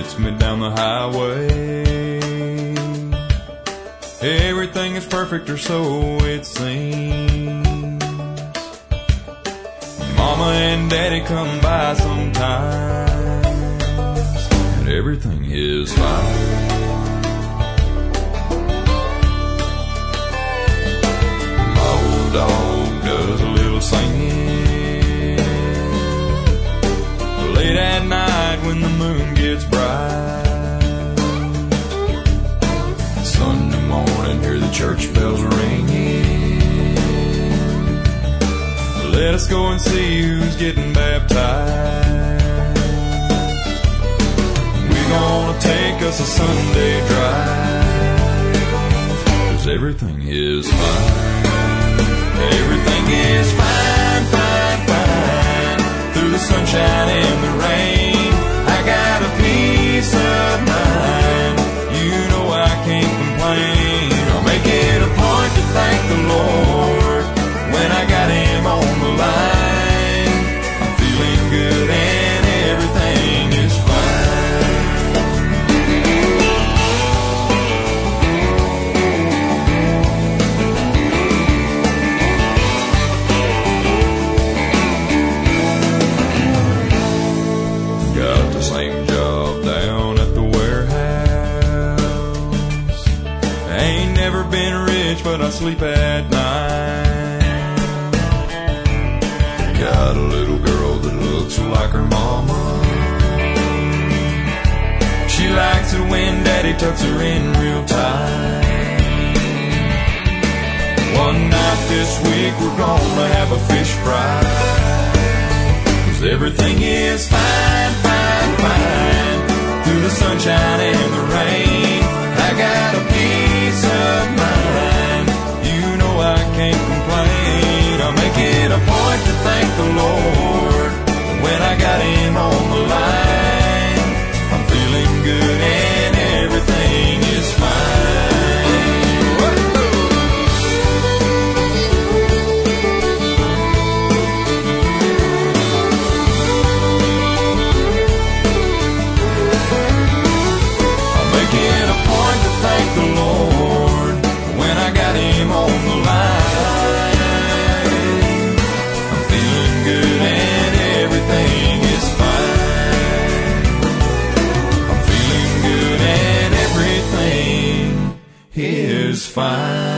gets me down the highway. Everything is perfect, or so it seems. Mama and Daddy come by sometimes, and everything is fine. My old dog does a little singing late at night when the moon gets bright. Sunday morning, hear the church bells ringing. Let us go and see who's getting baptized. We're gonna take us a Sunday drive, 'cause everything is fine. Everything is fine, fine, fine. Through the sunshine and the rain, I got a peace of mind. You know I can't complain. I'll make it a point to thank the Lord when I got Him on the line. I'm feeling good and everything is fine. Got the same job down at the warehouse. I ain't never been rich, but I sleep at night. Got a little girl that looks like her mama. She likes it when Daddy tucks her in real tight. One night this week we're gonna have a fish fry, 'cause everything is fine, fine, fine. Through the sunshine and the rain, I got a peace of mind. You know I can't complain. I'll make it a point to thank the Lord when I got Him on the line. I'm feeling good and everything is fine. I'll make it a point to thank the Lord when I got Him on the line. Good and everything is fine. I'm feeling good and everything is fine.